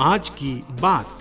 आज की बात।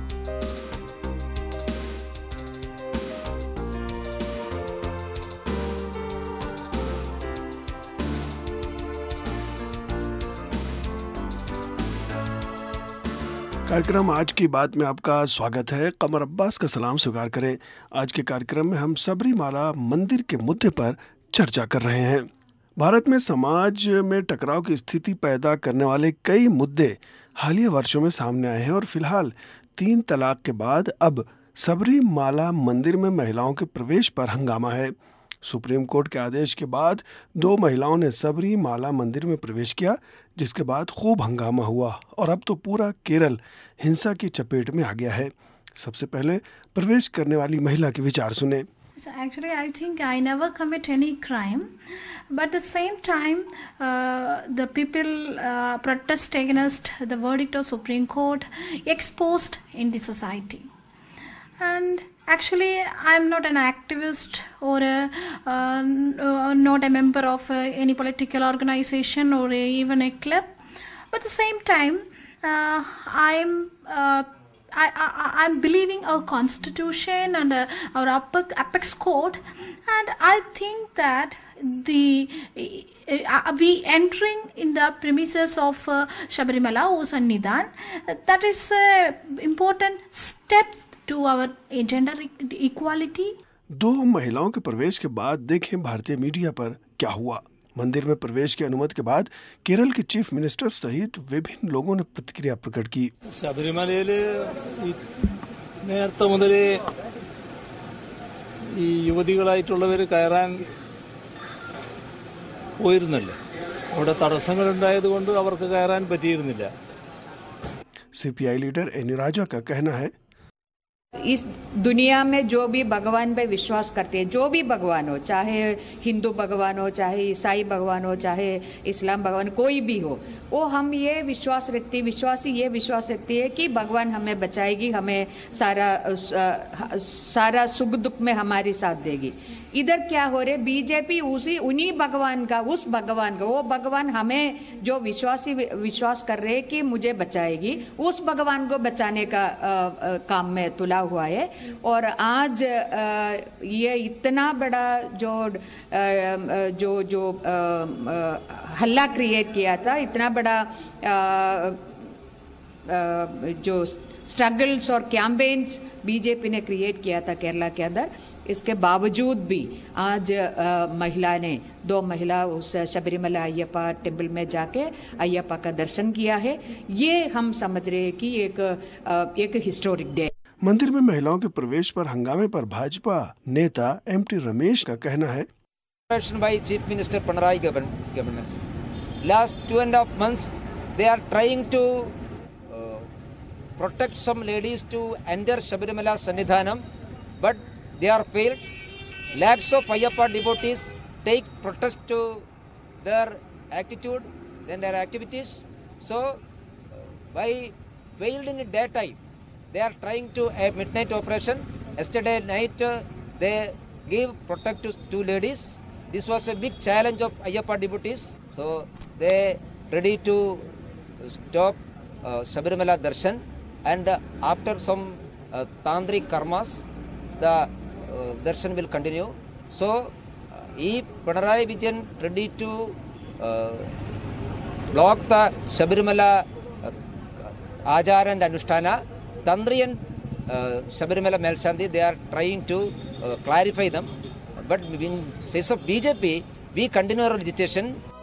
कार्यक्रम आज की बात में आपका स्वागत है। कमर अब्बास का सलाम स्वीकार करें। आज के कार्यक्रम में हम सबरीमाला मंदिर के मुद्दे पर चर्चा कर रहे हैं। भारत में समाज में टकराव की स्थिति पैदा करने वाले कई मुद्दे हालिया वर्षों में सामने आए हैं और फिलहाल 3 तलाक के बाद अब सबरीमाला मंदिर में महिलाओं के प्रवेश पर हंगामा है। सुप्रीम कोर्ट के आदेश के बाद 2 महिलाओं ने सबरीमाला मंदिर में प्रवेश किया, जिसके बाद खूब हंगामा हुआ और अब तो पूरा केरल हिंसा की चपेट में आ गया है। सबसे पहले प्रवेश करने वाली महिला के विचार सुने। So actually, I think I never commit any crime, but at the same time, the people protest against the verdict of Supreme Court exposed in the society. And actually, I'm not an activist or not a member of any political organization or even a club. But at the same time, I'm believing our constitution and our apex code, and I think that we entering in the premises of Sabarimala or Sannidhan, that is an important step to our gender equality. 2 महिलाओं के प्रवेश के बाद देखें भारतीय media पर क्या हुआ। मंदिर में प्रवेश की अनुमति के बाद केरल के चीफ मिनिस्टर सहित विभिन्न लोगों ने प्रतिक्रिया प्रकट की। ശബരിമലയില് നേരത്തെ മുതലേ ഈ യുവതികളായിട്ടുള്ളവർ കയറാൻ പോയിരുന്നല്ലോ, അവിടെ തടസ്സങ്ങൾ ഉണ്ടായതുകൊണ്ട് അവർക്ക് കയറാൻ പറ്റിയിരുന്നില്ല। सीपीआई लीडर एनी राजा का कहना है, इस दुनिया में जो भी भगवान पे विश्वास करते हैं, जो भी भगवान हो, चाहे हिंदू भगवान हो, चाहे ईसाई भगवान हो, चाहे इस्लाम भगवान, कोई भी हो, वो हम ये विश्वास रखती है कि भगवान हमें बचाएगी, हमें सारा सुख दुख में हमारी साथ देगी। इधर क्या हो रहे, बीजेपी उन्हीं भगवान का, उस भगवान का, वो भगवान हमें जो विश्वास कर रहे हैं कि मुझे बचाएगी, उस भगवान को बचाने का काम में तुला हुआ है। और आज ये इतना बड़ा जो हल्ला क्रिएट किया था, इतना बड़ा जो स्ट्रगल्स और कैंपेन्स बीजेपी ने क्रिएट किया था केरला के अंदर, इसके बावजूद भी आज दो महिला उस शबरीमला अय्यप्पा टेम्पल में जाके अय्यप्पा का दर्शन किया है। ये हम समझ रहे हैं कि एक हिस्टोरिक डे। मंदिर में महिलाओं के प्रवेश पर हंगामे पर भाजपा नेता एमटी रमेश का कहना है, by Chief Minister Pinarayi government. Last 2.5 months, they are trying to protect some ladies to enter Sabarimala Sannidhanam, but they are failed. Lakhs of Ayyappa devotees take protest to their attitude and their activities. So, by failed in daytime, they are trying to a midnight operation. Yesterday night, they gave protect to 2 ladies. This was a big challenge of Ayyappa devotees. So, they ready to stop Sabarimala Darshan, and after some tantric karmas, the darshan will continue. So, if Pinarayi Vijayan ready to block the Sabarimala Ajara and Anushtana, Tantri and Sabarimala Melshandi, they are trying to clarify them. But in case of BJP, we continue our agitation.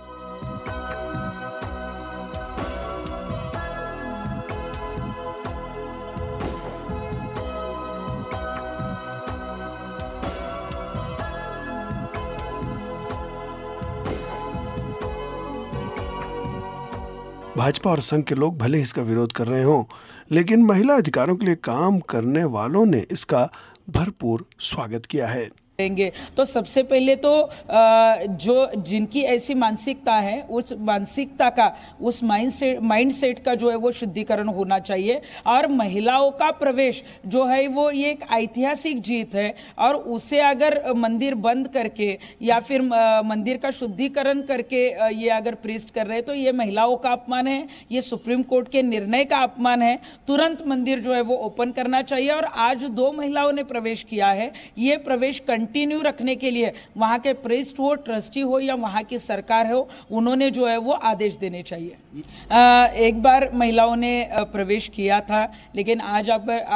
Bhajpa और संघ के लोग भले इसका विरोध कर रहे हों, लेकिन महिला अधिकारों के लिए काम करने वालों ने इसका भरपूर स्वागत किया है। करेंगे। तो सबसे पहले तो जो जिनकी ऐसी मानसिकता है उस मानसिकता का, उस माइंड सेट का जो है वो शुद्धिकरण होना चाहिए। और महिलाओं का प्रवेश जो है वो ये एक ऐतिहासिक जीत है, और उसे अगर मंदिर बंद करके या फिर मंदिर का शुद्धिकरण करके ये अगर प्रीस्ट कर रहे हैं तो ये महिलाओं का अपमान है, ये सुप्रीम कोर्ट के निर्णय का अपमान है। तुरंत मंदिर जो है वो ओपन करना चाहिए। और आज 2 महिलाओं ने प्रवेश किया है, ये प्रवेश कंटिन्यू रखने के लिए वहां के प्रीस्ट हो, ट्रस्टी हो या वहां की सरकार हो, उन्होंने जो है वो आदेश देने चाहिए। एक बार महिलाओं ने प्रवेश किया था, लेकिन आज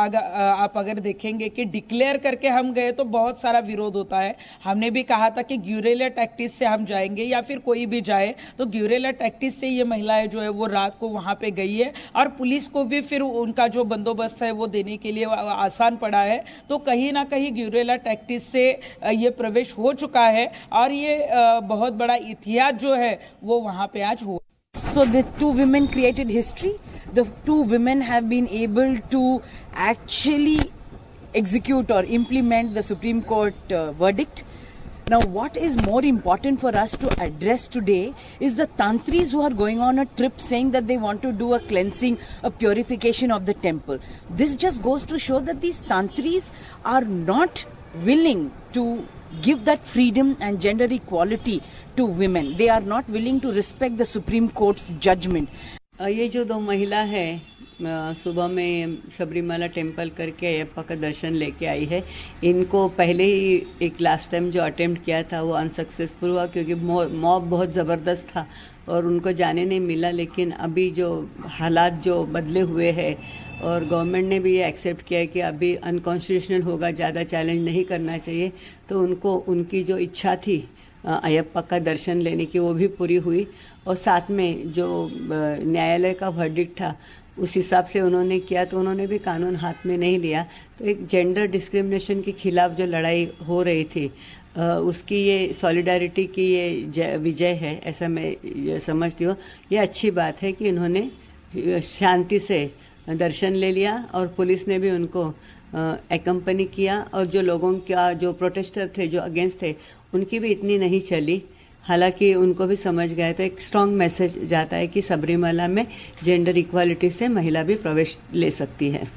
आप अगर देखेंगे कि डिक्लेयर करके हम गए तो बहुत सारा विरोध होता है। हमने भी कहा था कि ग्यूरेला टैक्टिस से हम जाएंगे या फिर कोई भी जाए, तो ग्यूरेला टैक्टिस से ये महिलाएं जो है वो रात को वहां पे गई है, और पुलिस को भी फिर उनका जो बंदोबस्त है वो देने के लिए आसान पड़ा है। तो कहीं ना कहीं ग्यूरेला टैक्टिस से ये प्रवेश हो चुका है, और ये बहुत बड़ा इतिहास जो है वो वहां पे आज हुआ। So the 2 women created history. The 2 women have been able to actually execute or implement the Supreme Court verdict. Now what is more important for us to address today is the tantris who are going on a trip saying that they want to do a cleansing, a purification of the temple. This just goes to show that these tantris are not willing to give that freedom and gender equality to women. They are not willing to respect the Supreme Court's judgment. ये जो 2 महिला है सुबह में Sabarimala temple करके अयप्पा का दर्शन लेके आई है, इनको पहले ही एक लास्ट टाइम जो अटेम्प्ट किया था वो अनसक्सेसफुल हुआ, क्योंकि मॉब बहुत ज़बरदस्त था और उनको जाने नहीं मिला। लेकिन अभी जो हालात जो बदले हुए हैं और गवर्नमेंट ने भी ये एक्सेप्ट किया है कि अभी अनकॉन्स्टिट्यूशनल होगा, ज़्यादा चैलेंज नहीं करना चाहिए, तो उनको उनकी जो इच्छा थी अयप्पा का दर्शन लेने की वो भी पूरी हुई। और साथ में जो न्यायालय का वर्डिक्ट था उस हिसाब से उन्होंने किया, तो उन्होंने भी कानून हाथ में नहीं लिया। तो एक जेंडर डिस्क्रिमिनेशन के खिलाफ जो लड़ाई हो रही थी उसकी ये सॉलिडारिटी की ये विजय है, ऐसा मैं समझती हूँ। ये अच्छी बात है कि इन्होंने शांति से दर्शन ले लिया और पुलिस ने भी उनको एकम्पनी किया, और जो लोगों का जो प्रोटेस्टर थे, जो अगेंस्ट थे, उनकी भी इतनी नहीं चली। हालांकि उनको भी समझ गए, तो एक स्ट्रॉन्ग मैसेज जाता है कि सबरीमाला में जेंडर इक्वालिटी से महिला भी प्रवेश ले सकती है।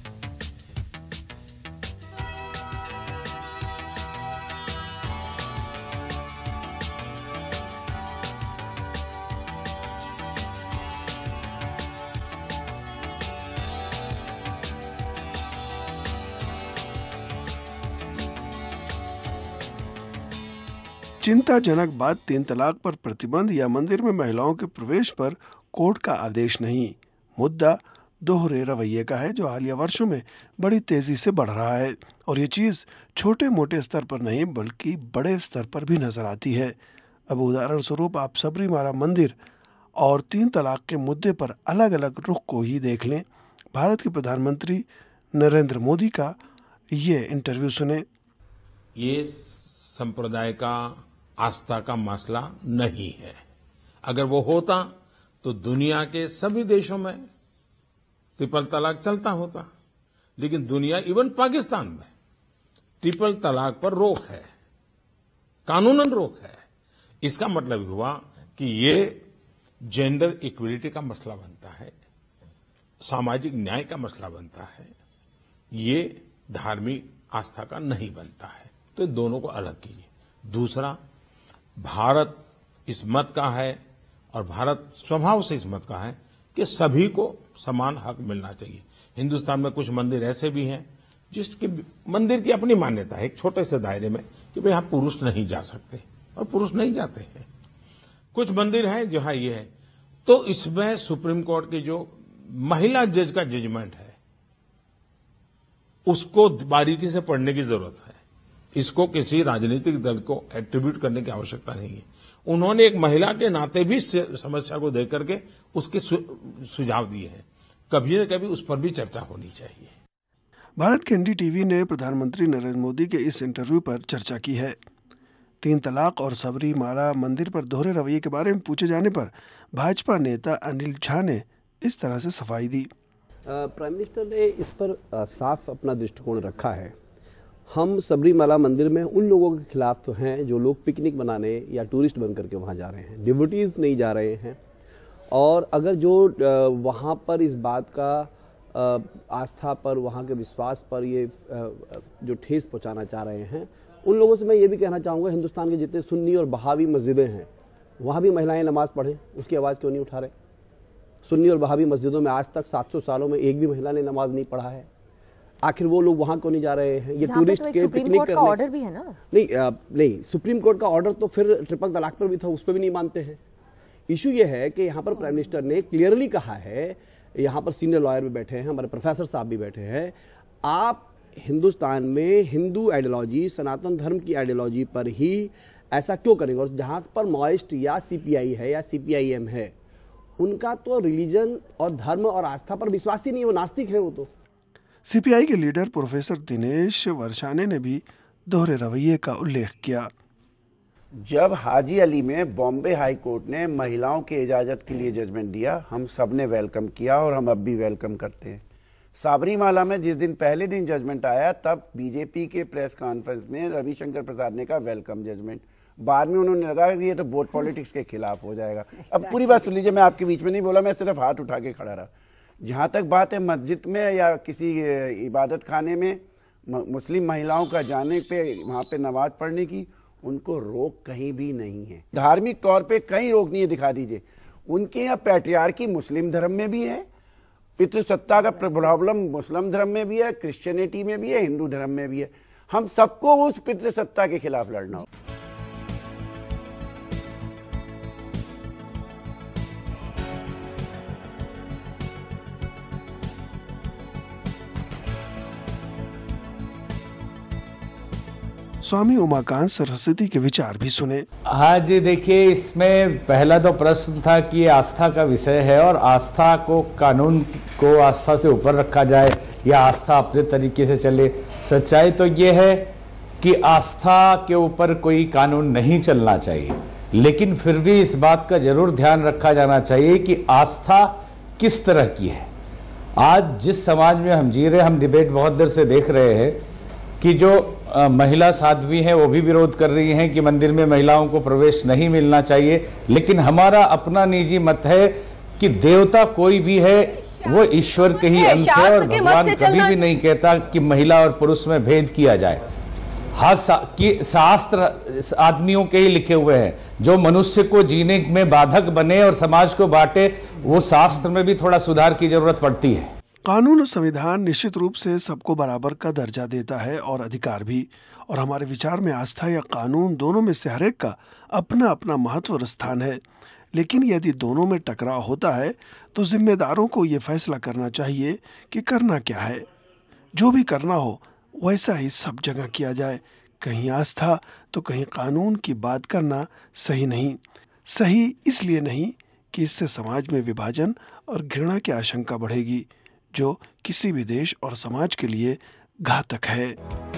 चिंताजनक बात 3 तलाक पर प्रतिबंध या मंदिर में महिलाओं के प्रवेश पर कोर्ट का आदेश नहीं, मुद्दा दोहरे रवैये का है जो हालिया वर्षों में बड़ी तेजी से बढ़ रहा है। और ये चीज़ छोटे मोटे स्तर पर नहीं बल्कि बड़े स्तर पर भी नजर आती है। अब उदाहरण स्वरूप आप सबरीमाला मंदिर और 3 तलाक के मुद्दे पर अलग अलग रुख को ही देख लें। भारत के प्रधानमंत्री नरेंद्र मोदी का ये इंटरव्यू सुने। ये संप्रदाय का, आस्था का मसला नहीं है। अगर वो होता तो दुनिया के सभी देशों में ट्रिपल तलाक चलता होता, लेकिन दुनिया, इवन पाकिस्तान में ट्रिपल तलाक पर रोक है, कानूनन रोक है। इसका मतलब हुआ कि ये जेंडर इक्वलिटी का मसला बनता है, सामाजिक न्याय का मसला बनता है, ये धार्मिक आस्था का नहीं बनता है। तो दोनों को अलग कीजिए। दूसरा, भारत इस मत का है और भारत स्वभाव से इस मत का है कि सभी को समान हक मिलना चाहिए। हिंदुस्तान में कुछ मंदिर ऐसे भी हैं जिसके मंदिर की अपनी मान्यता है, एक छोटे से दायरे में, कि भाई यहाँ पुरुष नहीं जा सकते, और पुरुष नहीं जाते हैं। कुछ मंदिर हैं जहां ये है। तो इसमें सुप्रीम कोर्ट की जो महिला जज का जजमेंट है उसको बारीकी से पढ़ने की जरूरत है। इसको किसी राजनीतिक दल को एट्रीब्यूट करने की आवश्यकता नहीं है। उन्होंने एक महिला के नाते भी समस्या को देख करके उसके सुझाव दिए हैं। कभी न कभी उस पर भी चर्चा होनी चाहिए। भारत के एनडीटीवी ने प्रधानमंत्री नरेंद्र मोदी के इस इंटरव्यू पर चर्चा की है। 3 तलाक और सबरीमाला मंदिर पर दोहरे रवैये के बारे में पूछे जाने पर भाजपा नेता अनिल झा ने इस तरह से सफाई दी। प्राइम मिनिस्टर ने इस पर साफ अपना दृष्टिकोण रखा है। हम सबरीमाला मंदिर में उन लोगों के खिलाफ तो हैं जो लोग पिकनिक मनाने या टूरिस्ट बन करके वहाँ जा रहे हैं, डिवोटीज नहीं जा रहे हैं। और अगर जो वहाँ पर इस बात का आस्था पर, वहाँ के विश्वास पर ये जो ठेस पहुँचाना चाह रहे हैं, उन लोगों से मैं ये भी कहना चाहूँगा, हिंदुस्तान के जितने सुन्नी और बहावी मस्जिदें हैं वहाँ भी महिलाएं नमाज पढ़ें, उसकी आवाज़ क्यों नहीं उठा रहे? सुन्नी और बहावी मस्जिदों में आज तक 700 सालों में एक भी महिला ने नमाज नहीं पढ़ा है। आखिर वो लोग वहां क्यों नहीं जा रहे हैं? ये टूरिस्ट के पिकनिक करने का ऑर्डर भी है ना? नहीं, सुप्रीम कोर्ट का ऑर्डर तो फिर ट्रिपल तलाक पर भी था, उस पर भी नहीं मानते हैं। इशू ये है कि यहाँ पर प्राइम मिनिस्टर ने क्लियरली कहा है, यहाँ पर सीनियर लॉयर भी बैठे हैं, हमारे प्रोफेसर साहब भी बैठे हैं, आप हिंदुस्तान में हिंदू आइडियोलॉजी, सनातन धर्म की आइडियोलॉजी पर ही ऐसा क्यों करेंगे? और जहाँ पर माओइस्ट या सीपीआई है या सीपीआईएम है, उनका तो रिलीजन और धर्म और आस्था पर विश्वास ही नहीं, वो नास्तिक है। वो तो सीपीआई के लीडर प्रोफेसर दिनेश वर्षाने ने भी दोहरे रवैये का उल्लेख किया। जब हाजी अली में बॉम्बे हाई कोर्ट ने महिलाओं के इजाज़त के लिए जजमेंट दिया, हम सब ने वेलकम किया और हम अब भी वेलकम करते हैं। साबरीमाला में जिस दिन पहले दिन जजमेंट आया, तब बीजेपी के प्रेस कॉन्फ्रेंस में रविशंकर प्रसाद ने कहा वेलकम जजमेंट। बाद में उन्होंने लगा कि ये तो वोट पॉलिटिक्स के खिलाफ हो जाएगा। अब पूरी बात सुन लीजिए, मैं आपके बीच में नहीं बोला, मैं सिर्फ हाथ उठा के खड़ा रहा। जहाँ तक बात है मस्जिद में या किसी इबादत खाने में मुस्लिम महिलाओं का जाने पे, वहाँ पे नमाज पढ़ने की, उनको रोक कहीं भी नहीं है। धार्मिक तौर पे कहीं रोक नहीं है, दिखा दीजिए। उनके यहाँ पैट्रियार्की मुस्लिम धर्म में भी है, पितृसत्ता का प्रॉब्लम मुस्लिम धर्म में भी है, क्रिश्चियनिटी में भी है, हिंदू धर्म में भी है। हम सबको उस पितृसत्ता के खिलाफ लड़ना हो। स्वामी उमाकांत सरस्वती के विचार भी सुने। हाँ जी, देखिए, इसमें पहला तो प्रश्न था कि आस्था का विषय है और आस्था को, कानून को आस्था से ऊपर रखा जाए या आस्था अपने तरीके से चले। सच्चाई तो ये है कि आस्था के ऊपर कोई कानून नहीं चलना चाहिए, लेकिन फिर भी इस बात का जरूर ध्यान रखा जाना चाहिए कि आस्था किस तरह की है। आज जिस समाज में हम जी रहे, हम डिबेट बहुत देर से देख रहे हैं कि जो महिला साध्वी हैं वो भी विरोध कर रही हैं कि मंदिर में महिलाओं को प्रवेश नहीं मिलना चाहिए, लेकिन हमारा अपना निजी मत है कि देवता कोई भी है वो ईश्वर के ही अंश है और भगवान कभी भी नहीं कहता कि महिला और पुरुष में भेद किया जाए। हर शास्त्र आदमियों के ही लिखे हुए हैं, जो मनुष्य को जीने में बाधक बने और समाज को बांटे, वो शास्त्र में भी थोड़ा सुधार की जरूरत पड़ती है। कानून और संविधान निश्चित रूप से सबको बराबर का दर्जा देता है और अधिकार भी, और हमारे विचार में आस्था या कानून दोनों में से हर एक का अपना अपना महत्व और स्थान है। लेकिन यदि दोनों में टकराव होता है तो जिम्मेदारों को ये फैसला करना चाहिए कि करना क्या है। जो भी करना हो वैसा ही सब जगह किया जाए। कहीं आस्था तो कहीं कानून की बात करना सही नहीं। सही इसलिए नहीं कि इससे समाज में विभाजन और घृणा की आशंका बढ़ेगी, जो किसी भी देश और समाज के लिए घातक है।